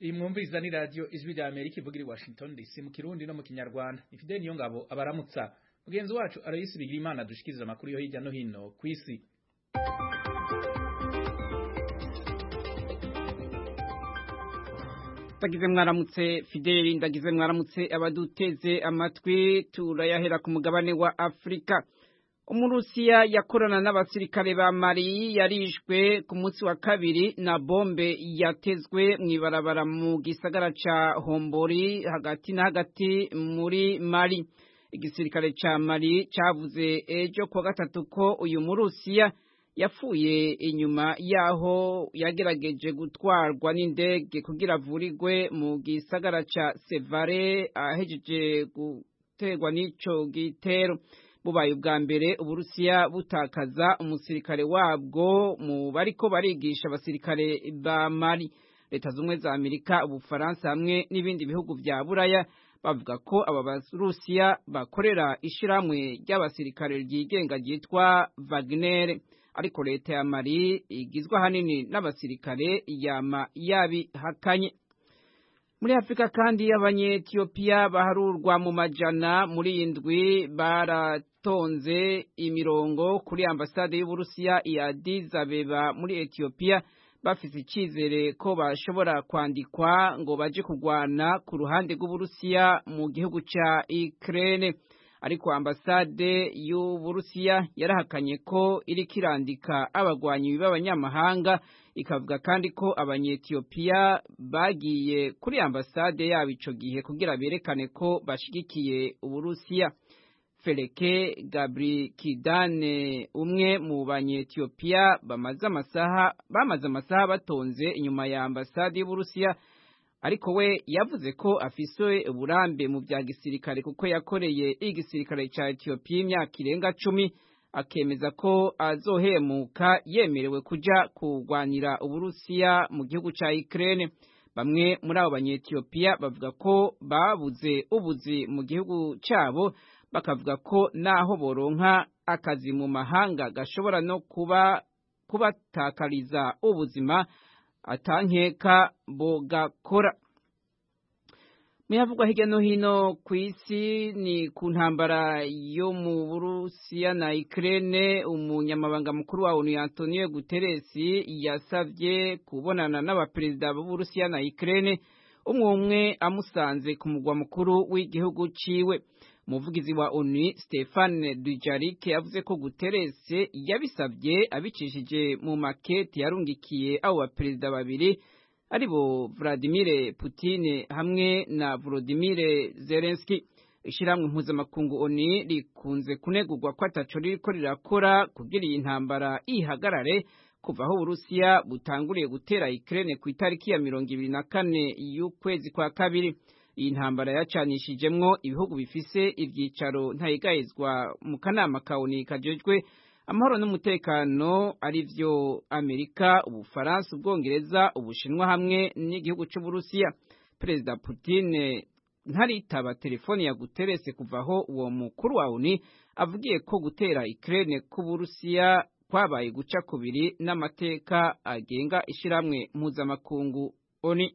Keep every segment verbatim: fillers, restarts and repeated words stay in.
Imwumviriza ni radio Ijwi rya Amerika ivugira i Washington D C mu Kirundi no mu Kinyarwanda. Ifide niyo ngabo abaramutsa. Mugenzi wacu Aloysi Bigirimana dushikiriza amakuru yo hirya no hino kw'isi. Ndagize mwaramutse Fideli, ndagize mwaramutse abaduteze amatwi. Turayahera ku mugabane wa Afrika. Umurusiya yakorana n'abasirikare ba Mali yarishwe ku munsi wa kabiri na bombe yatezwe mw'ibarabara mu gisagara ca Hombori hagati na hagati muri Mali. Igisirikare ca Mali cavuze ejo kwa gatatu ko uyu Murusiya yapfuye inyuma yaho yagerageje gutwarwa n'indege kugira avurirwe mu gisagara ca Sevare ahejeje gutegwa n'ico gitero. Bubaye ubwa mbere Uburusiya butakaza umusirikare wabwo mu bariko barigisha abasirikare ba Mali. Leta zumwe za Amerika, Ubufaransa hamwe n'ibindi bihugu vya Buraya bavuga ko aba Barusiya bakorera ishiramwe ry'abasirikare ryigenga ryitwa Wagner, ariko leta ya Mali igizwe hanini n'abasirikare yama yabihakanye. Muri Afrika kandi abanye-Ethiopia baharurwa mu majana muri indwi baratonze imirongo kuri ambasade y'Uburusiya i Addis Abeba muri Ethiopia bafise icizere ko bashobora kwandikwa ngo baje kugwana ku ruhande rw'Uburusiya mu gihugu ca Ukraine, ariko ambasade y'Uburusiya yarahakanye ko iriko irandika abagwanyi b'abanyamahanga, ikavuga kandi ko abanye-Ethiopia bagiye kuri ambasade yabo ico gihe kugira berekane ko bashigikiye Uburusiya. Feleke Gabrikidane, umwe mu banye-Ethiopia bamaze amasaha bamaze amasaha batonze inyuma ya ambasade y'Uburusiya, ariko we yavuze ko afise uburambe mu bya gisirikare kuko yakoreye igisirikare ca Ethiopia imyaka irenga cumi, akemeza ko azohemuka yemerewe kuja kugwanira Uburusiya mu gihugu ca Ukraine. Bamwe muri abo banye-Ethiopia bavuga ko babuze ubuzi mu gihugu cabo, bakavuga ko naho boronka akazi mu mahanga gashobora no kuba kubatakariza ubuzima atankeka bogakora. Muyavugwa hirya no hino kw'isi ni ku ntambara yo mu Burusiya na Ukraine. Umunyamabanga mukuru wa ONU Antonio Guterres yasavye kubonana n'abaperezida b'Uburusiya na Ukraine, umwe umwe amusanze ku mugwa mukuru w'igihugu ciwe. Umuvugizi wa ONU Stefan Dujarric yavuze ko Guterres yabisavye abicishije mu makete yarungikiye abo baperezida babiri aribo Vladimir Putin hamwe na Volodymyr Zelensky. Ishiramwe mpuzamakungu ONU rikunze kunegurwa ko ataco ririko rirakora kugira iyi ntambara ihagarare kuva aho Uburusiya butanguriye gutera Ukraine ku itariki ya mirongo ibiri na kane y'ukwezi kwa kabiri. Iyi ntambara yacanishijemwo ibihugu bifise ivyicaro ntayigayizwa mu kanama ka ONU kajejwe amahoro n'umutekano, arivyo Amerika, Ubufaransa, Ubwongereza, Ubushinwa hamwe n'igihugu c'Uburusiya. Perezida Putin ntaritaba telefoni ya Guterres kuvaho uwo mukuru wa ONU avugiye ko gutera Ukraine ku Burusiya kwabaye guca kubiri n'amateka agenga ishiramwe mpuzamakungu ONU.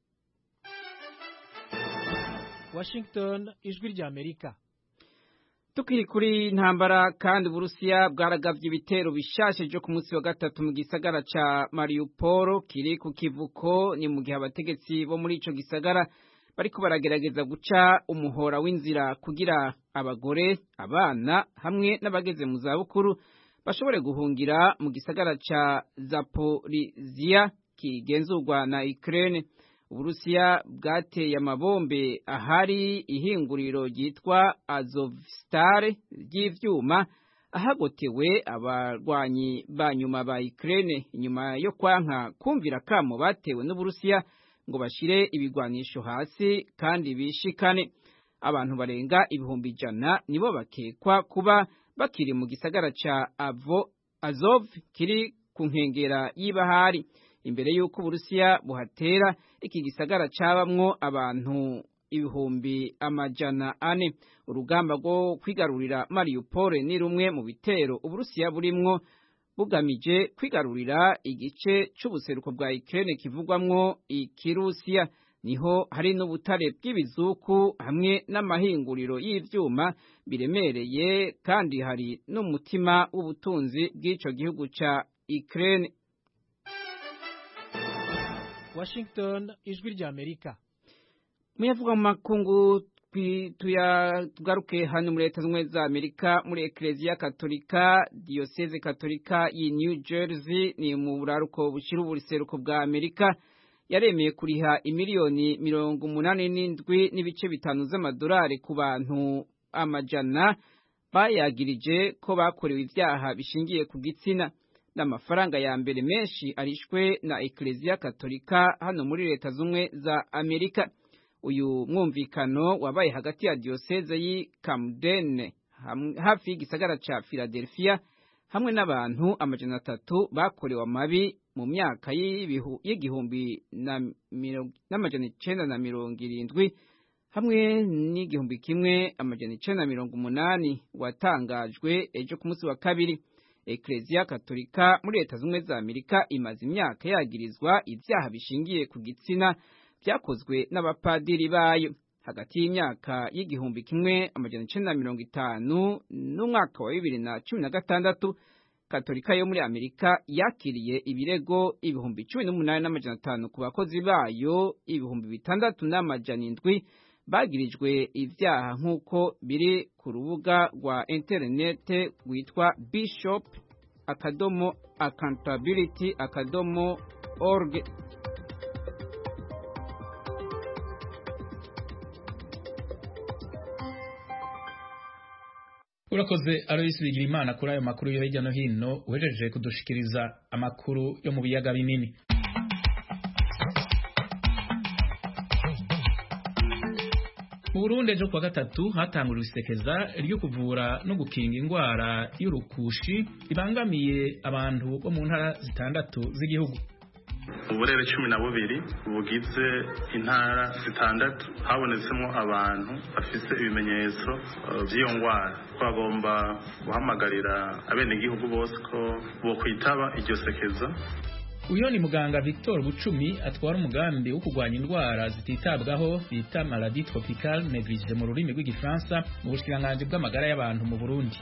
Washington, Ijwi rya Amerika. Tukiri kuri ntambara kandi Uburusiya bwaragavye ibitero bishasheje ku munsi wa gatatu mu gisagara ca Mariupol kiri ku kivuko, ni mu gihe abategetsi bo muri ico gisagara bariko baragerageza guca umuhora w'inzira kugira abagore, abana hamwe n'abageze mu zabukuru bashobore guhungira mu gisagara ca Zaporizhia kigenzurwa na Ukraine. Uburusiya bwateye amabombe ahari ihinguriro ryitwa Azovstal ry'ivyuma ahagotewe abarwanyi ba nyuma ba Ukraine inyuma yo kwanka kumvira kamo batewe n'Uburusiya ngo bashire ibigwanisho hasi kandi bishikane. Abantu barenga ibihumbi ijana nibo bakekwa kuba bakiri mu gisagara ca Avo Azov kiri ku nkengera y'ibahari. Imbere y'uko Uburusiya buhatera, iki gisagara cabamwo abantu ibihumbi amajana ane. Urugamba rwo kwigarurira Mariupol ni rumwe mu bitero Uburusiya burimwo bugamije kwigarurira igice c'ubuseruko bwa Ukraine kivugwamwo ikirusiya. Niho hari n'ubutare bw'ibizuku hamwe n'amahinguriro y'ivyuma biremereye, kandi hari n'umutima w'ubutunzi bw'ico gihugu ca Ukraine. Washington, ijwi rya Amerika. Muyavuga mu makungu tugaruke hano muri Leta Zunze za Amerika, muri Eklezia Katolika, Diocese Katolika yi New Jersey ni mu buraruko bushira ubuseruko bwa Amerika, yaremeye kuriha imiliyoni mirongo umunani n'indwi n'ibice bitanu z'amadolari ku bantu amajana bayagirije ko bakorewe ivyaha bishingiye ku gitsina. N'amafaranga ya mbere menshi arishwe na Eklezia Katolika hano muri Leta Zunze za Amerika. Uyu mwumvikano wabaye hagati ya Diocese yi Camden hafi y'igisagara ca Philadelphia hamwe n'abantu amajana atatu bakorewe amabi mu myaka y'igihumbi n'amajana icenda na mirongo irindwi hamwe n'igihumbi kimwe amajana icenda na mirongo umunani, watangajwe ejo ku munsi wa kabiri. Eklezia Katolika muri Leta Zunze za Amerika imaze imyaka yagirizwa ivyaha bishingiye ku gitsina vyakozwe n'abapadiri bayo hagati y'imyaka y'igihumbi kimwe amajana icenda na mirongo itanu n'umwaka wa bibiri na cumi na gatandatu. Katolika yo muri Amerika yakiriye ibirego ibihumbi cumi n'umunani n'amajana atanu ku bakozi bayo ibihumbi bitandatu n'amajana indwi bagirijwe ivyaha nk'uko biri ku rubuga rwa interinete rwitwa bishop akadomo accountability akadomo org. Urakoze Alois Bigirimana kuri ayo makuru yo hirya no hino uhejeje kudushikiriza amakuru yo mu biyaga binini. Mu Burundi ejo kwa gatatu hatanguriwe isekeza ryo kuvura no gukinga ingwara y'urukushi ibangamiye abantu bo mu ntara zitandatu z'igihugu. Uburere cumi na bubiri bugize intara zitandatu habonetsemo abantu bafise ibimenyetso by'iyo ngwara. Twagomba guhamagarira abenegihugu bose ko bo kwitaba iryo sekeza. Uyo ni muganga Victor Bucumi atwara umugambi wo kurwanya indwara zititabwaho bita maladie tropicale négligée mu rurimi rw'igifaransa mu bushikiranganje bw'amagara y'abantu mu Burundi.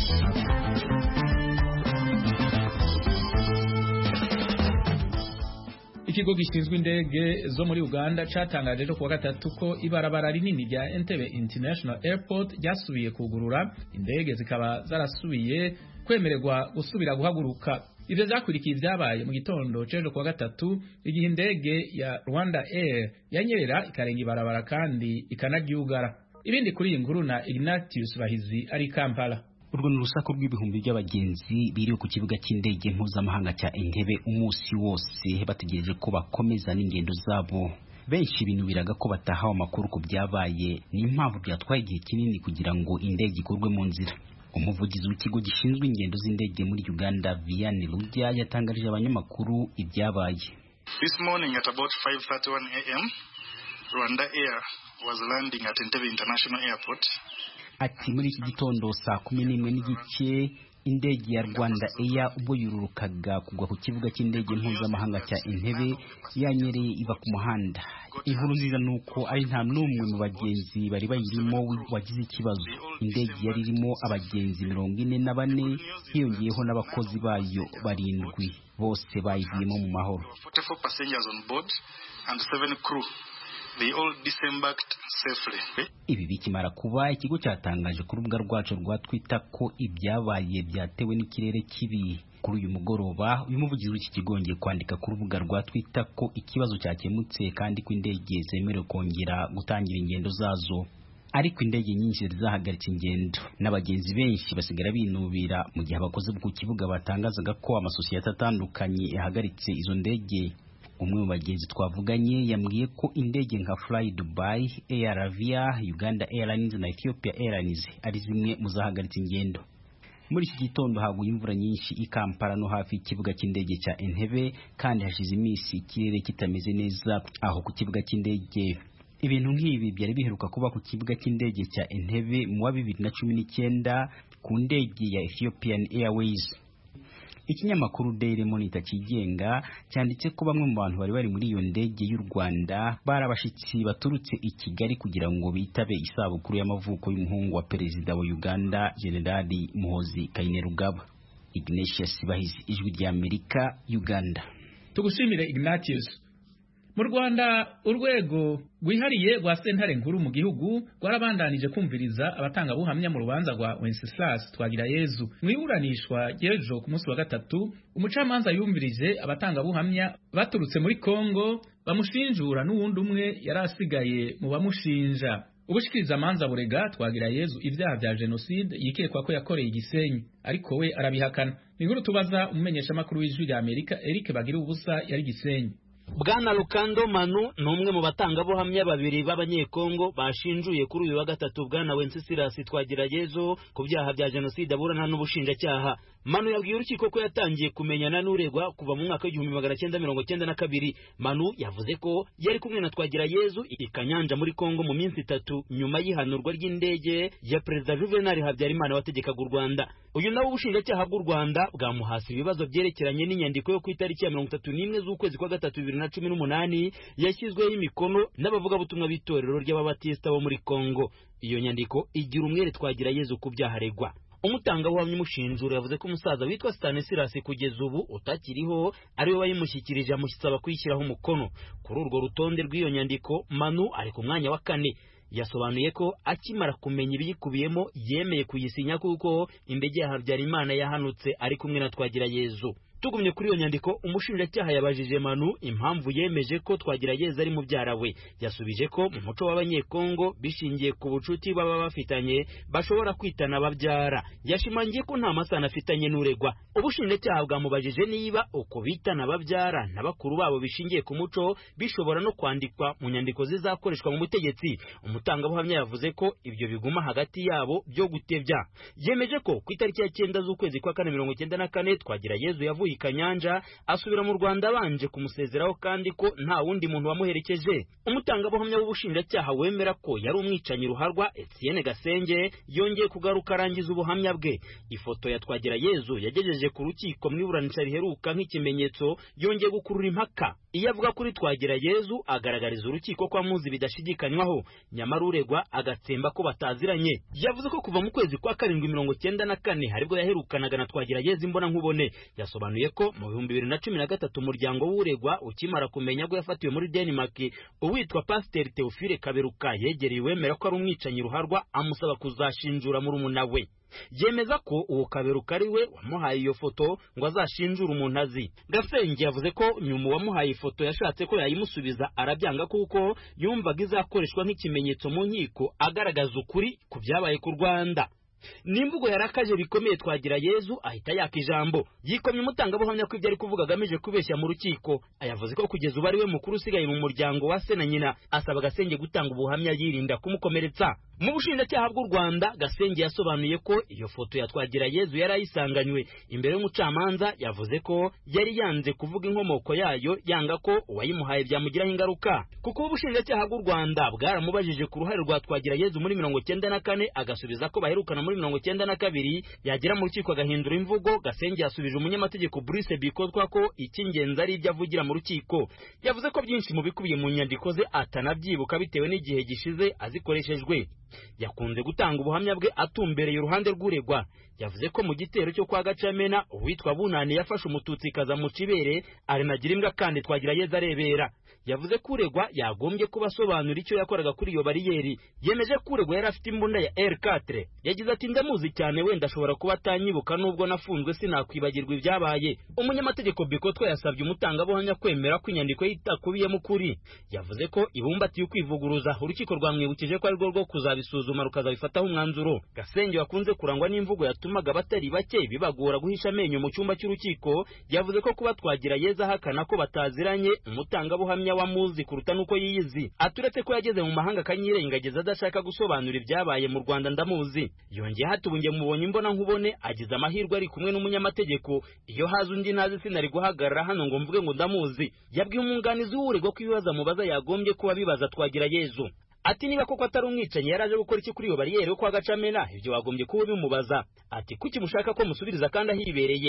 Ikigo gishinzwe indege zo muri Uganda catangaje ejo kuwa gatatu ko ibarabara rinini rya Entebbe International Airport ryasubiye kugurura, indege zikaba zarasubiye kwemererwa gusubira guhaguruka. Ivyo vyakurikiye ivyabaye mu gitondo c'ejo kuwa gatatu igihe indege ya Rwanda Air yanyerera ikarenga ibarabara kandi ikanagyugara. Ibindi kuri iyi nkuru na Ignatius Bahizi ari Kampala. Urwo n'urusaku rw'ibihumbi by'abagenzi biri ku kibuga cy'indege mpuzamahanga cya Entebbe umunsi wose bategereje ko bakomeza n'ingendo zabo. Benshi binubiraga ko batahawe amakuru ku byabaye, n'impamvu byatwaye igihe kinini kugira ngo indege ikorwe mu nzira. Umuvugizi w'ikigo gishinzwe ingendo z'indege muri Uganda Vianney Rujya yatangarije abanyamakuru ibyabaye. This morning at about five thirty-one a m Rwanda Air was landing at Entebbe International Airport. Ati muri iki gitondo saa kumi n'imwe n'igice indege ya Rwanda Air ubwo yururukaga kugwa ku kibuga cy'indege mpuzamahanga cya Entebbe yanyereye iva ku muhanda. Inkuru nziza nuko ari nta n'umwe mu bagenzi bari bayirimo wagize ikibazo. Indege yari irimo abagenzi mirongo ine na bane hiyongeyeho n'abakozi bayo barindwi, bose bayivuyemo mu mahoro. forty-four passengers on board and seven crew. They all disembarked safely. Ibi bikimara kuba ikigo cyatangaje ku rubuga rwacu rwa Twitter ko ibyabaye byatewe n'ikirere kibi. Kuri uyu mugoroba uyu muvugizi w'iki kigo ngiye kwandika ku rubuga rwa Twitter ko ikibazo cyakemutse kandi ko indege zemerewe kongera gutangira ingendo zazo. Ariko indege nyinshi zahagaritse ingendo n'abagenzi benshi basigara binubira mu gihe abakozi ku kibuga batangazaga ko amasosiyete atandukanye yahagaritse izo ndege. Umwe mu bagenzi twavuganye yambwiye ko indege nka Fly Dubai, Air Arabia, Uganda Airlines na Ethiopia Airlines ari zimwe mu zahagaritse ingendo. Muri iki gitondo haguye imvura nyinshi i Kampala no hafi y'ikibuga cy'indege cya Entebbe, kandi hashize iminsi ikirere kitameze neza aho ku kibuga cy'indege. Ibintu nk'ibi byari biheruka kuba ku kibuga cy'indege cya Entebbe mu wa bibiri na cumi n'icyenda ku ndege ya Ethiopian Airways. Ikinyamakuru Daily Monitor kigenga cyanditse ko bamwe mu bantu bari bari muri iyo ndege y'u Rwanda bari abashitsi baturutse i Kigali kugira ngo bitabe isabukuru y'amavuko y'umuhungu wa perezida wa Uganda General Muhoozi Kainerugaba. Ignatius Bahizi, Ijwi rya Amerika, Uganda. Tugushimire Ignatius. Mu Rwanda urwego rwihariye rwa sentare nkuru mu gihugu rwarabandanije kumviriza abatanga buhamya mu rubanza rwa Wenceslas Twagirayezu. Mu iburanishwa ry'ejo ku munsi wa gatatu, umucamanza yumvirije abatanga buhamya baturutse muri Kongo bamushinjura n'uwundi umwe yarasigaye mu bamushinja. Ubushikiriza amanza burega Twagirayezu ibyaha bya genocide yikekwa ko yakoreye Gisenyi, ariko we arabihakana. Inkuru tubaza umumenyesha makuru w'Ijwi rya Amerika Eric Bagira ubusa yari Gisenyi. Bwana Lukando Manu numwe mu batangabuhamya babiri b'abanyekongo bashinjuye kuri uyu wa gatatu Bwana Wenceslas Twagirayezu ku byaha bya genocide aburana n'ubushinjacyaha. Manu yabwiye urukiko ko yatangiye kumenyana n'uregwa kuva mu mwaka w'igihumbi magana cyenda mirongo cyenda na kabiri. Manu yavuze ko yari kumwe na Twagirayezu i Kanyanja muri Kongo mu minsi itatu nyuma y'ihanurwa ry'indege ya Perezida Juvenal Habyarimana wategekaga u Rwanda. Uyu nawe ubushinjacyaha bw'u Rwanda bwamuhasi ibibazo byerekeranye n'inyandiko yo ku itariki ya mirongo itatu n'imwe z'ukwezi kwa gatatu bibiri na cumi n'umunani yashyizweho imikono n'abavugabutumwa b'itorero ry'ababatista bo muri Kongo. Iyo nyandiko igira umwere Twagirayezu ku byaha aregwa. Umutangabuhamya umushinjura yavuze ko umusaza witwa Stanislas kugeza ubu utakiriho ari we wayimushyikirije amusaba kuyishyiraho umukono. Kuri urwo rutonde rw'iyo nyandiko Manu ari ku mwanya wa kane. Yasobanuye ko akimara kumenya ibiyikubiyemo yemeye kuyisinya kuko indege ya Habyarimana yahanutse ari kumwe na Twagirayezu. Tugumye kuri iyo nyandiko, umushinjacyaha yabajije Manu impamvu yemeje ko Twagirayezu ari mubyara we. Yasubije ko mu muco w'abanyekongo bishingiye ku bucuti baba bafitanye bashobora kwitana babyara. Yashimangiye ko nta masano afitanye n'uregwa. Ubushinjacyaha bwamubajije niba uko bitana babyara na bakuru babo bishingiye ku muco bishobora no kwandikwa mu nyandiko zizakoreshwa mu butegetsi. Umutangabuhamya yavuze ko ibyo biguma hagati yabo byo gutebya. Yemeje ko ku itariki ya cyenda z'ukwezi kwa kane mirongo cyenda na kane Twagirayezu yavuye i Kanyanja asubira mu Rwanda banje kumusezeraho kandi ko nta wundi muntu wamuherekeje. Umutangabuhamya w'ubushinjacyaha wemera ko yari umwicanyi ruharwa Etienne Gasenge yongeye kugaruka arangiza ubuhamya bwe. Ifoto ya Twagirayezu yagejeje ku rukiko mu iburanisha riheruka nk'ikimenyetso yongeye gukurura impaka. Iyo avuga kuri Twagirayezu agaragariza urukiko ko amuzi bidashidikanywaho, nyamara uregwa agatsemba ko bataziranye. Yavuze ko kuva mu kwezi kwa karindwi mirongo cyenda na kane haribwo yaherukanaga na Twagirayezu imbona nkubone. Yasobanuye ko mu bihumbi bibiri na cumi na gatatu umuryango w'uregwa ukimara kumenya ko yafatiwe muri Denmark, uwitwa Pasteur Theophile Kaberuka yegereye wemera ko ari umwicanyi ruharwa amusaba kuzashinjura murumuna we. Yemeza ko uwo Kaberuka ari we wamuhaye iyo foto ngo azashinjura umuntu azi. Gasenge yavuze ko nyuma wamuhaye ifoto yashatse ko yayimusubiza arabyanga kuko yumvaga izakoreshwa nk'ikimenyetso mu nkiko agaragaza ukuri ku byabaye ku Rwanda. Nimvugo yarakaje bikomeye Twagirayezu ahita yaka ijambo. Yikomye umutangabuhamya ko ibyo ari kuvuga agamije kubeshya mu rukiko. Ayavuze ko kugeza ubu ari we mukuru usigaye mu muryango wa se na nyina, asaba Gasenge gutanga ubuhamya yirinda kumukomeretsa. Mu bushinjacyaha bw'u Rwanda, Gasenge yasobanuye ko iyo foto ya Twagirayezu yari ayisanganywe. Imbere y'umucamanza yavuze ko yari yanze kuvuga inkomoko yayo, yanga ko uwayimuhaye byamugiraho ingaruka. Kuko ubushinjacyaha bw'u Rwanda bwaramubajije ku ruhare rwa Twagirayezu muri mirongo cyenda na kane agasubiza ko baherukana muri mirongo cyenda na kabiri, yagera mu rukiko agahindura imvugo. Gasenge yasubije umunyamategeko Bruce Bikozwa ko icy'ingenzi ari ibyo avugira mu rukiko. Yavuze ko byinshi mu bikubiye mu nyandiko ze atanabyibuka bitewe n'igihe gishize azikoreshejwe. Yakunze gutanga ubuhamya bwe atumbereye uruhande rw'uregwa. Yavuze ko mu gitero cyo kwa Gacamena uwitwa Bunani yafashe umututsi kaza mu cibere arinagira imbwa kandi Twagirayezu arebera. Yavuze ko uregwa yagombye kubasobanura icyo yakoraga kuri iyo bariyeri. Yemeje ko uregwa yari afite imbunda ya R quatre. Yagize ati ndamuzi cyane wenda ashobora kuba atanyibuka nubwo nafunzwe sinakwibagirwa ibyabaye. Umunyamategeko Bikotwa yasabye umutangabuhamya kwemera ko inyandiko yitakubiyemo ukuri. Yavuze ko ibumbatiye ukwivuguruza urukiko rwamwibukije ko ari rwo rwo kuzabisuzuma rukazabifataho umwanzuro. Gasenge wakunze kurangwa n'imvugo yatumaga batari bake bibagora guhisha amenyo mu cyumba cy'urukiko, yavuze ko kuba Twagirayezu ahakana ko bataziranye umutangabuhamya wamuzi kuruta nuko yiyizi. Aturetse ko yageze mu mahanga kanyirengageza adashaka gusobanura ibyabaye mu Rwanda ndamuzi. Yongeye hatubunge mubonye imbona nkubone agize amahirwe ari kumwe n'umunyamategeko. Iyo haza undi nazi sinari guhagarara hano ngo mvuge ngo ndamuzi. Yabwiye umwunganizi w'uregwa ko ibibazo mubaza yagombye kuba bibaza Twagirayezu. Ati niba koko atari umwicanyi yaraje gukora iki kuri iyo bariyeri yo kwa Gacamena, ibyo wagombye kuba bimubaza. Ati kuki mushaka ko musubiriza kandi ahibereye?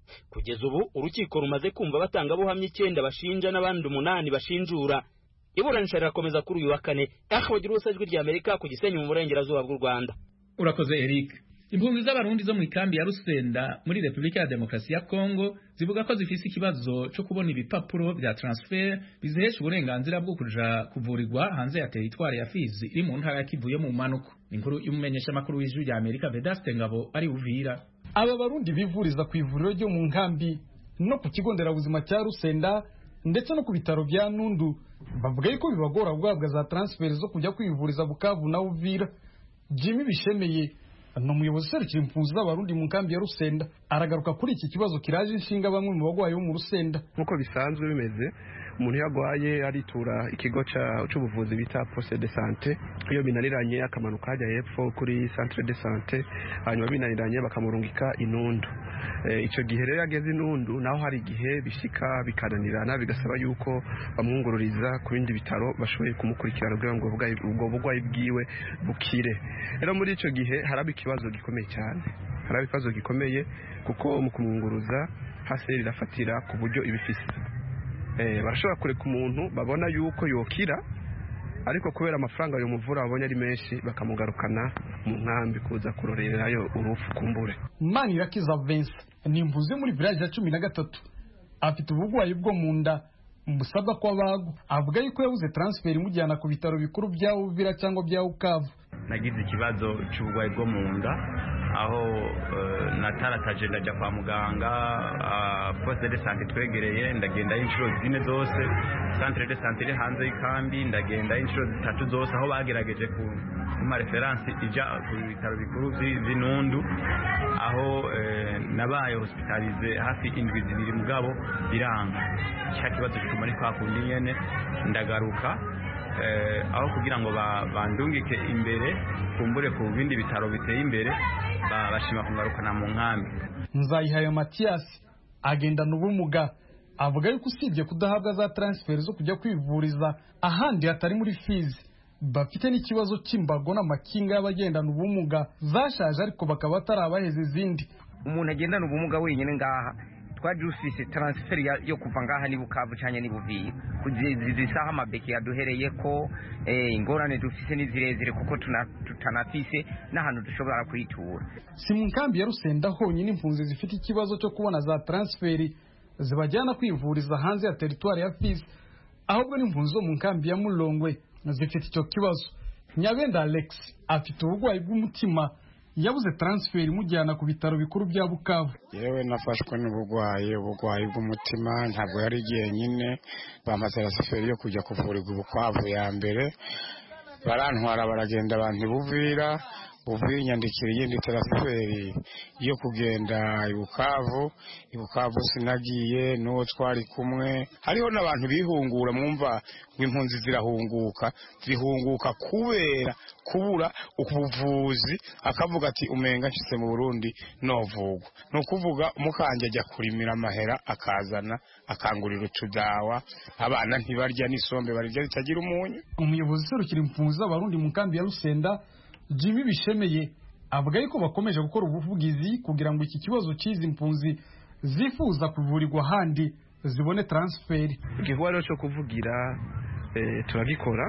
kugeza ubu urukiko rumaze kumva abatangabuhamya icyenda bashinja n'abandi umunani bashinjura. Iburanisha rirakomeza kuri uyu wa kane. Akabagira ubusajwi rya Amerika ku Gisenyi mu burengerazuba bw'u Rwanda. Urakoze Eric. Impunzi z'abarundi zo mu ikambi ya Rusenda muri Republika ya Demokarasi ya Kongo zivuga ko zifise ikibazo cyo kubona ibipapuro bya transfer bizihesha uburenganzira bwo kuja kuvurirwa hanze ya teritwari ya Fizi iri mu ntara ya Kivu yo mu manuko. Inkuru y'umumenyesha makuru w'ijwi rya Amerika Vedaste Ngabo ari Uvira. Aba barundi bivuriza ku ivuriro ryo mu nkambi no ku kigo nderabuzima cya Rusenda ndetse no ku bitaro bya Nundu bavuga yuko bibagora guhabwa za transfer zo kujya kwivuriza Bukavu na Uvira. Jimmy Bishemeye no muyobozi serukira impunzi z'abarundi mu nkambi ya Rusenda aragaruka kuri iki kibazo kiraje inshinga bamwe mu bagwayi bo mu Rusenda. Nkuko bisanzwe bimeze umuntu yagwaye aritura ikigo cy'ubuvuzi bita poste de santé, iyo binaniranye akamanuka hajya hepfo kuri centre de santé, hanyuma binaniranye bakamurungika Inundu. E, ico gihe rero yageze Inundu naho hari igihe bishika bikananirana bigasaba yuko bamwungururiza ku bindi bitaro bashoboye kumukurikirana kugira ngo ubwo bugwayi bwiwe bukire. Rero muri ico gihe haraba ikibazo gikomeye cyane, haraba ikibazo gikomeye kuko mu kumwunguruza hase rirafatira ku buryo ibifise. Eh, barashobora kureka umuntu babona yuko yokira ariko kubera amafaranga yo muvura babonye ari menshi bakamugarukana mu nkambi kuza kurorerayo urufu kumbure. Manirakiza Vince ni imvuze muri village ya cumi na gatatu afite ubugwayi bwo mu nda mbusabwa kwa bago avuga yuko yabuze transfer imujyana ku bitaro bikuru bya Uvira cyangwa bya Ukavu. Nagize ikibazo cy'ubugwayi bwo mu nda aho uh, natarataje ndaja kwa muganga uh, poste de santé twegereye ndagenda inshuro zine zose, centre de santé iri hanze y'ikambi ndagenda inshuro zitatu zose aho bagerageje ku ma reference ija ku bitaro bikuru by'Inundu aho uh, nabaye hospitalize hafi indwi zibiri mugabo biranga cya kibazo cyuma ni kwa kundi nyene ndagaruka eh, aho kugira ngo bandungike imbere kumbure ku bindi bitaro biteye imbere bashima kungarukana mu nkambi. Nzayihaye Mathias agenda n'ubumuga avuga yuko usibye kudahabwa za transfer zo kujya kwivuriza ahandi hatari muri Fizi bafite n'ikibazo cy'imbago n'amakinga y'abagendana ubumuga zashaje ariko bakaba batarabaheze izindi. Umuntu agendana ubumuga wenyine ngaha twaje ufise transfer yo kuva ngaha ni Bukavu cyanye ni Buvira kuzisaha amabeki yaduhereye ko eh, ingorane dufise ni zirezire kuko tutanafise n'ahantu dushobora kwitura. Si mu nkambi ya Rusenda honyine impunzi zifite ikibazo cyo kubona za transferi zibajyana kwivuriza hanze ya teritwari ya Fizi, ahubwo n'impunzi zo mu nkambi ya Mulongwe zifite icyo kibazo. Nyabenda Alex afite ubugwayi bw'umutima yabuze transfer imujyana ku bitaro bikuru bya Bukavu. Yewe nafashwe n'ubugwayi ubugwayi bw'umutima ntabwo yari igihe nyine bamaze transfer yo kujya kuvurirwa Bukavu ya mbere barantwara baragenda abantu Buvira Buvira nyandikira yindi transfer yo kugenda Bukavu Bukavu sinagiye no twari kumwe hariho n'abantu bihungura mwumva impunzi zirahunguka zihunguka kubera kubura ukuvuzi akavuga ati umenga nshitse mu Burundi novugwa no kuvuga umukanje ajya kurimira amahera akazana akangurira utudawa abana ntibarya n'isombe barya ritagira umunyu. Umuyobozi serukira impunzi z'abarundi mu kambi ya Rusenda Jimmy Bishemeye avuga yuko bakomeje gukora ubuvugizi kugira ngo iki kibazo cyizi impunzi zifuza kuvurirwa handi zibone transfer. Igihwaro cyo kuvugira eh, turagikora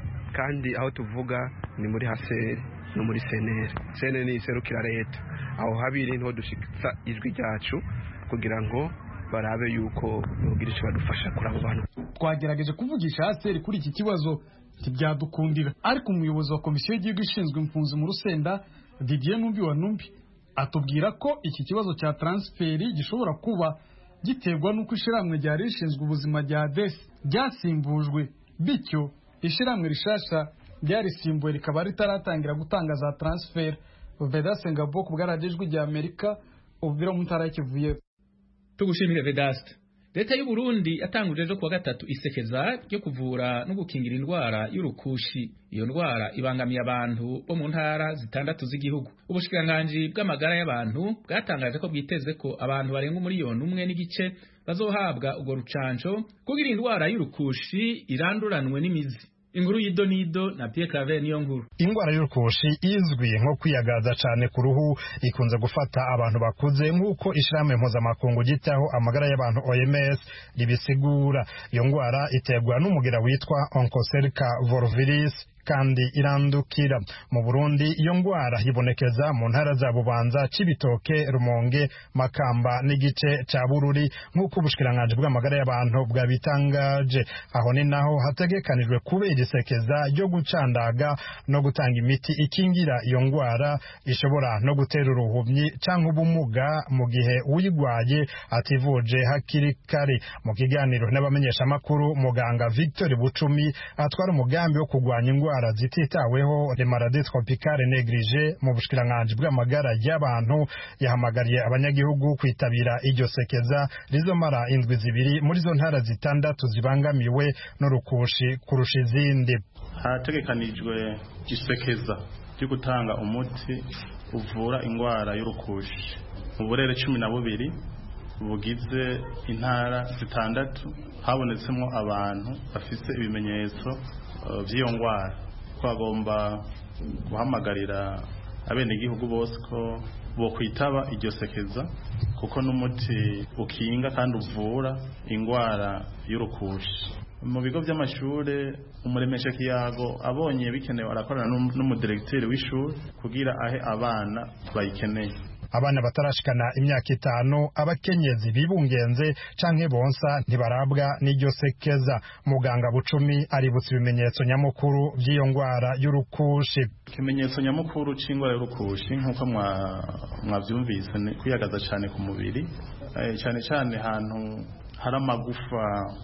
kandi aho tuvuga ni muri haseri no muri senere senere ni serukira leta aho habiri nto dushikitsa ijwi ryacu kugira ngo barabe yuko bogira icyo badufasha kuri abo bantu. Twagerageje kuvugisha haseri kuri iki kibazo ntibyadukundira ariko umuyobozi wa komisiyo y'igihugu ishinzwe impunzi mu Rusenda Didier Numbi wa Numbi atubwira ko iki kibazo cya transferi gishobora kuba giterwa n'uko ishiramwe rya rishinzwe ubuzima rya D E S ryasimbujwe bityo ishiramwe rishasha ryarisimbuye rikaba ritaratangira gutanga za transfer. Vedaste Ngabo ku bwaragejwe rya Amerika ubwira mu ntara y'Kivuye. Tugushimire Vedaste. Leta y'u Burundi yatanguje ejo kuwa gatatu isekeza ryo kuvura no gukingira indwara y'urukushi. Iyo ndwara ibangamiye abantu bo mu ntara zitandatu z'igihugu. Ubushikiranganji bw'amagara y'abantu bwatangaje ko bwiteze ko abantu barenga umuriyoni umwe n'igice bazohabwa ubwo rucanco kugira indwara y'urukushi iranduranwe n'imizi. Inguru y'idonido na Pierre Claver niyo nkuru. Ingwara y'urukushi izwi nko kwiyagaza cyane ku ruhu ikunze gufata abantu bakuze nk'uko ishirahamwe mpuzamakungu gitaho amagara y'abantu O M S ribisigura. Iyo ngwara iterwa n'umugera witwa Onchocerca volviris kandi irandukira. Mu Burundi iyo ngwara hibonekeza mu ntara za Bubanza, Cibitoke, Rumonge, Makamba n'igice ca Bururi nk'uko ubushikiranganje bw'amagara y'abantu bwabitangaje. Aho ni naho hategekanijwe kubera isekeza ryo gucandaga no gutanga imiti ikingira iyo ngwara ishobora no gutera uruhumyi canke ubumuga mu gihe uyigwaye ativuje hakiri kare. Mu kiganiro n'abamenyesha makuru, muganga Victor Bucumi atwara umugambi wo kugwanya ingwara zititaweho les maladies tropicales négligées mu bushikiranganje bw'amagara y'abantu yahamagariye abanyagihugu kwitabira iryo sekeza rizomara indwi zibiri muri zo ntara zitandatu zibangamiwe n'urukushi kurusha izindi. Hategekanijwe isekeza ryo gutanga umuti uvura ingwara y'urukushi mu burere cumi na bubiri bugize intara zitandatu, habonetsemo abantu bafise ibimenyetso by'iyo ngwara. Twagomba guhamagarira abenegihugu bose ko bo kwitaba iryo sekeza kuko n'umuti ukinga kandi uvura ingwara y'urukushi. Mu bigo by'amashure umuremesha kiyago abonye bikenewe arakorana n'umudirekiteri w'ishuri kugira ahe abana bayikeneye. Abana batarashikana imyaka itanu, abakenyezi bibungenze canke bonsa ntibarabwa n'iryo sekeza. Muganga Bucumi aributsa ibimenyetso nyamukuru by'iyo ngwara y'urukushi. Ikimenyetso nyamukuru c'ingwara y'urukushi nk'uko mwavyumvise ni kwiyagaza cyane ku mubiri, cyane cyane ahantu hari amagufa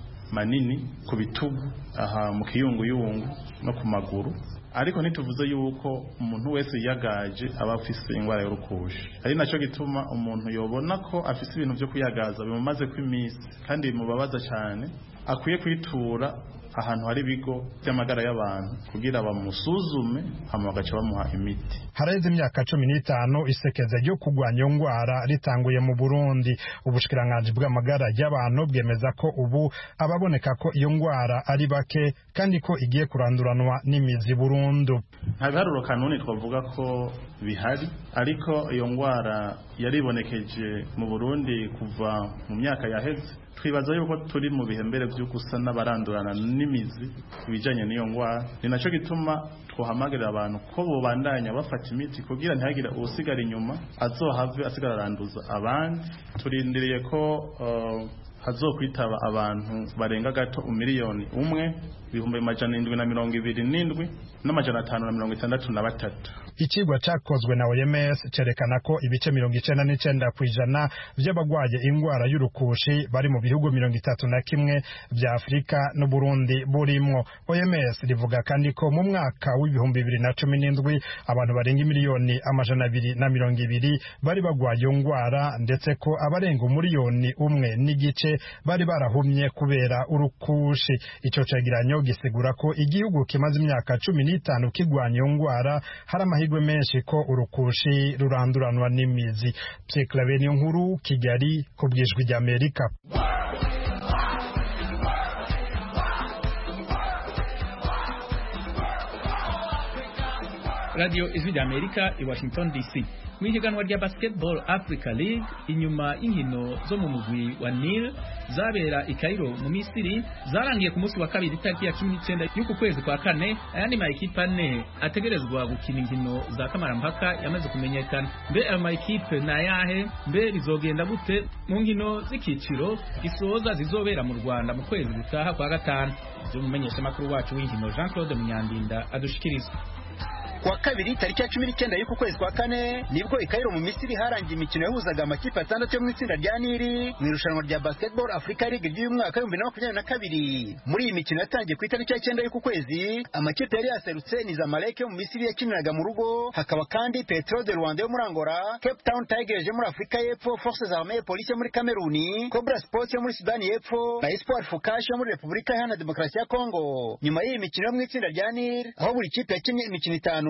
manini ku bitugu, aha mu kiyunguyungu no ku maguru. Ariko ntituvuze yuko umuntu wese yagaje aba afise ingwara y'urukushi. Ari naco gituma umuntu yobona ko afise ibintu byo kuyagaza bimumaze kw'imisi kandi bimubabaza cyane, akwiye kwitura ahantu hari ibigo by'amagara y'abantu kugira bamusuzume hama bagaca bamuha imiti. Hareze imyaka cumi n'itanu isekeza ryo kugwanya iyo ngwara ritanguye mu Burundi. Ubushikiranganje bw'amagara y'abantu bwemeza ko ubu ababoneka ko iyo ngwara ari bake kandi ko igiye kuranduranwa n'imizi burundu. Nta biharuro kanuni twavuga ko bihari, ariko iyo ngwara yaribonekeje mu Burundi kuva mu myaka yaheze. Twibaza yuko turi mu bihembere by'ukusa n'abarandurana n'imizi ibijanye n'iyo ngwara. Ni naco gituma twohamagarira abantu ko bobandanya bafata imiti kugira ntihagire usigara inyuma azohave asigara aranduza abandi. Turindiriye ko uh, hazokwitaba abantu barenga gato umiliyoni umwe ibihumbi amajana indwi na mirongo ibiri n'indwi n'amajana atanu na mirongo itandatu na batatu. Ikigwa cakozwe na O M S cerekana ko ibice mirongo icenda n'icenda kw'ijana vy'abagwaye ingwara y'urukushi bari mu bihugu mirongo itatu na kimwe vya Afrika no Burundi burimwo. O M S rivuga kandi ko mu mwaka w'ibihumbi bibiri na cumi n'indwi abantu barenga miliyoni amajana abiri na mirongo ibiri bari bagwaye iyo ngwara, ndetse ko abarenga umuriyoni umwe n'igice bari barahumye kubera urukushi. Ico cegeranyo gisigura ko igihugu kimaze imyaka cumi n'itanu kigwanya iyo ngwara hari amahirwe menshi ko urukushi ruranduranwa n'imizi. Pierre Claver niyo nkuru, Kigali, ku bw'ijwi ry'Amerika. Radio Ijwi ry'Amerika i Washington D C. Mu ihiganwa rya Basketball Africa League, inyuma y'inkino zo mu mugwi wa Nil zabera i Cairo mu Misiri zarangiye ku munsi wa kabiri tariki ya cumi n'icenda y'uku kwezi kwa kane. Ayandi ma ekipe ane ategerezwa gukina inkino za kamarampaka yamaze kumenyekana. Mbe ayo ma ekipe na yahe? Mbe bizogenda gute mu nkino z'ikiciro gisoza zizobera mu Rwanda mu kwezi gutaha kwa gatanu? Byo mumenyesha makuru wacu w'inkino Jean Claude Munyandinda adushikiriza. Kwa kabiri tariki ya cumi n'icyenda y'uku kwezi kwa kane nibwo i Cairo mu Misiri harangiye imikino yahuzaga amakipe atandatu yo mu itsinda rya Nili mu irushanwa rya Basketball Africa League ry'uyu mwaka w'ibihumbi bibiri na makumyabiri na kabiri. Muri iyi mikino yatangiye ku itariki ya cyenda y'uku kwezi, amakipe yari yaserutse ni Zamalek yo mu Misiri yakiniraga mu rugo, hakaba kandi Petro de Rwanda yo muri Angola, Cape Town Tigers yo muri Afrika y'Epfo, Forces Armées Police yo muri Cameroon, Cobra Sports yo muri Sudani y'Epfo na Espoir Fukash yo muri Repubulika Iharanira Demokarasi ya Kongo. Nyuma y'iyi mikino yo mu itsinda rya Nili, aho buri kipe yakinnye imikino itanu,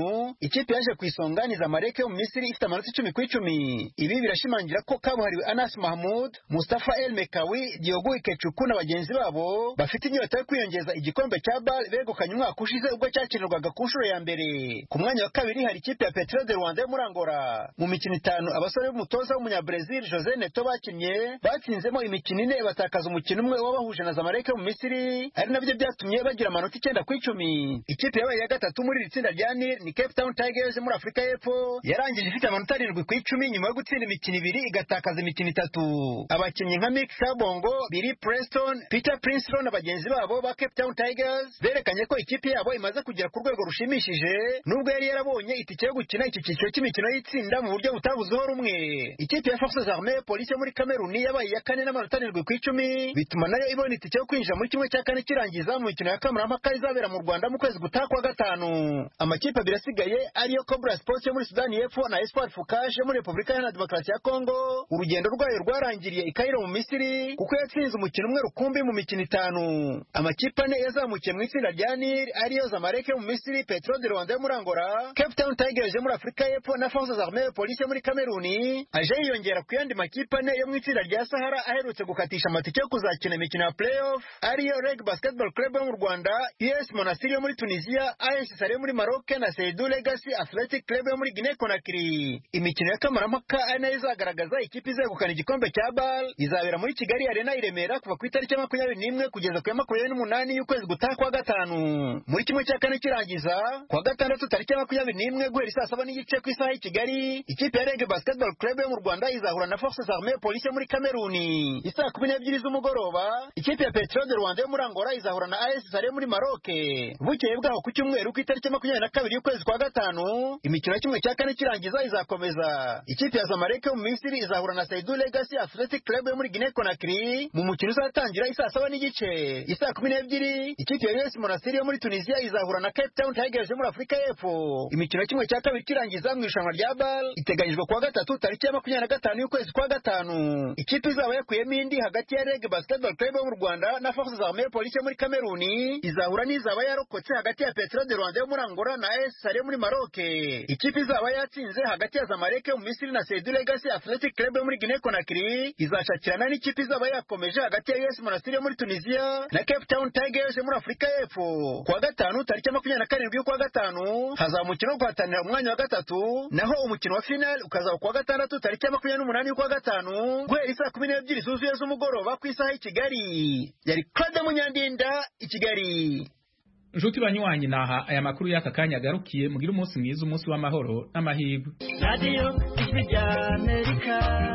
gatanu ikipe yaje ku isonga ni Zamalek yo mu Misiri ifite amanota icumi ku icumi. Ibi birashimangira ko kabuhariwe Anas Mahmoud, Mustafa El Mekawi, Diogo Ikechuku na bagenzi babo bafite inyota yo kwiyongeza igikombe cya B A L begukanye umwaka ushize ubwo cyakinirwaga ku nshuro ya mbere. Ku mwanya wa kabiri hari ikipe ya Petro de Rwanda yo muri Angola. Mu mikino itanu abasore b'umutoza w'umunyabrazil Jose Neto bakinnye batsinzemo imikino ine batakaza umukino umwe wabahuje na Zamalek yo mu Misiri, ari nabyo byatumye bagira amanota icyenda ku icumi. Ikipe yabaye ya gatatu muri iri tsinda rya Nil ni Cape Town Tigers muri Afurika y'Epfo, yarangije ifite amanota arindwi ku icumi nyuma yo gutsinda imikino ibiri igatakaza imikino itatu. Abakinnyi nka Mick Kabongo, Billy Preston, Peter Princeton na bagenzi babo ba Cape Town Tigers berekanye ko ikipe yabo imaze kugera ku rwego rushimishije nubwo yari yarabonye itike yo gukina iki cyiciro cy'imikino y'itsinda mu buryo butavuzeho rumwe. Ikipe ya Forces Armées Police muri Cameroon yabaye ya kane n'amanota arindwi ku icumi, bituma nayo ibona itike yo kwinjira muri kimwe cya kane kirangiza mu mikino ya kamarampaka izabera mu Rwanda mu kwezi gutaha kwa gatanu. Amakipe abiri asigaye ariyo Cobra Sports yo muri Sudani y'Epfo na Espoir Fukash yo muri Repubulika Iharanira Demokarasi ya Kongo. Urugendo rwayo rwarangiriye i Cairo mu Misiri kuko yatsinze umukino umwe rukumbi mu mikino itanu. Amakipe ane yazamukiye mu itsinda rya Nil ariyo Zamalek yo mu Misiri, Petro de Rwanda yo muri Angola, Cape Town Tigers yo muri Afurika y'Epfo na Forces Armées Police yo muri Cameroon, aje yiyongera ku yandi makipe ane yo mu itsinda rya Sahara aherutse gukatisha amatike yo kuzakina imikino ya playoff ariyo Reg Basketball Club yo mu Rwanda, U S Monastir yo muri Tunisia, A S Sare yo muri Maroc na Seydou Legacy Athletic Club yo muri Guinea Conakry. Imikino ya kamarampaka ane izagaragaza ikipe izegukana igikombe cya B A L izabera muri Kigali Arena i Remera kuva ku itariki makumyabiri n'imwe kugeza ku ya makumyabiri n'umunani y'ukwezi gutaha kwa gatanu. Muri kimwe cya kane kirangiza kwa gatandatu tariki makumyabiri n'imwe guhera saa saba n'igice ku isaha y'i Kigali, ikipe ya Reg Basketball Club yo mu Rwanda izahura na Forces Armées Police yo muri Cameroon. Isaa kumi n'ebyiri z'umugoroba ikipe ya Petro de Rwanda yo muri Angola izahura na A S Sare yo muri Maroc. Bukeye bwaho ku cyumweru ku itariki makumyabiri na kabiri y'ukwezi kwa gatanu imikino ya kimwe cya kane kirangiza izakomeza. Ikipe ya Zamalek yo mu Misiri izahura na Seydou Legacy Athletic Club yo muri Guinea Conakry mu mukino uzatangira isaa saba n'igice. Isaa kumi n'ebyiri ikipe ya U S Monastir yo muri Tunisia izahura na Cape Town Tigers yo muri Afurika y'Epfo. Imikino ya kimwe cya kabiri kirangiza mu irushanwa rya B A L iteganyijwe kuwa gatatu tariki ya makumyabiri na gatanu y'ukwezi kwa gatanu. Ikipe izaba yakuyemo indi hagati ya Reg Basketball Club yo mu Rwanda na Forces Armées Police yo muri Cameroon izahura n'izaba yarokotse hagati ya Petro de Rwanda yo muri Angola na A S Sare yo muri Maroc. Ikipe izaba yatsinze hagati ya Zamalek yo mu Misiri na Seydou Legacy Athletic Club yo muri Guinea Conakry izashakirana n'ikipe izaba yakomeje hagati ya U S Monastir yo muri Tunisia na Cape Town Tigers yo muri Afurika y'Epfo. Kuwa gatanu tariki ya makumyabiri na karindwi y'ukwa gatanu hazaba umukino wo guhatanira umwanya wa gatatu, naho umukino wa final ukazaba kuwa gatandatu tariki ya makumyabiri n'umunani y'ukwa gatanu guhera isaa kumi n'ebyiri zuzuye z'umugoroba ku isaha y'i Kigali. Yari Claude Munyandinda i Kigali. Nshuti banywanyi naha aya makuru y'aka kanya garukiye, mugira umunsi mwiza, umunsi w'amahoro n'amahirwe. Radio Ijwi rya Amerika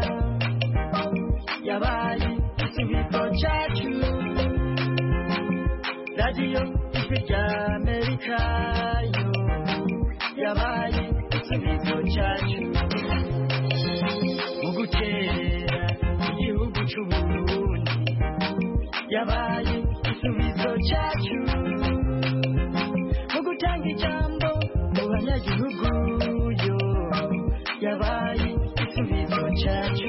yabaye igisubizo cyacu. Radio Ijwi rya Amerika yo yabaye igisubizo cyacu. Mu gutera igihugu cy'u Burundi yabaye igisubizo cyacu. Mu gutanga ijambo mu banyagihugu yo yabaye igisubizo cyacu.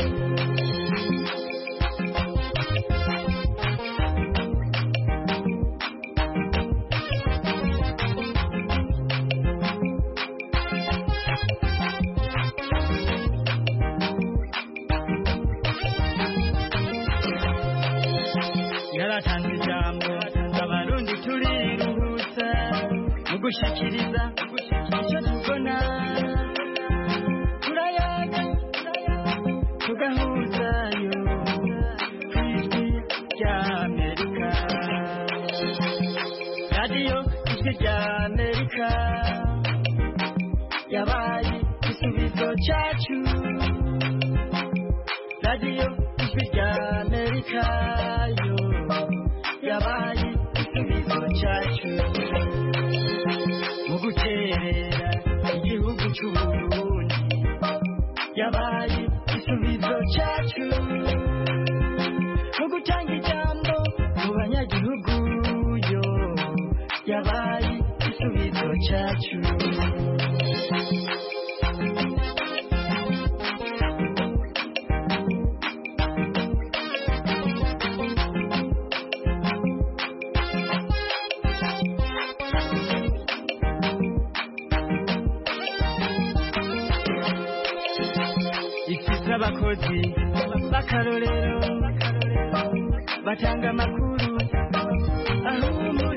Yaratanze ijambo abarundi turiruhutsa mu gushikiriza icyo tubona, turayaga tugahuzayo ku Ijwi rya Amerika. Radio Ijwi rya Amerika yabaye igisubizo cyacu. Radio Ijwi rya Amerika yo yabaye igisubizo cyacu. Mu guterera igihugu cy'u Burundi yabaye igisubizo cyacu. Mu gutanga ijambo mu banyagihugu yo yabaye igisubizo cyacu. n'abakozi b'akarorero batanga amakuru ahuma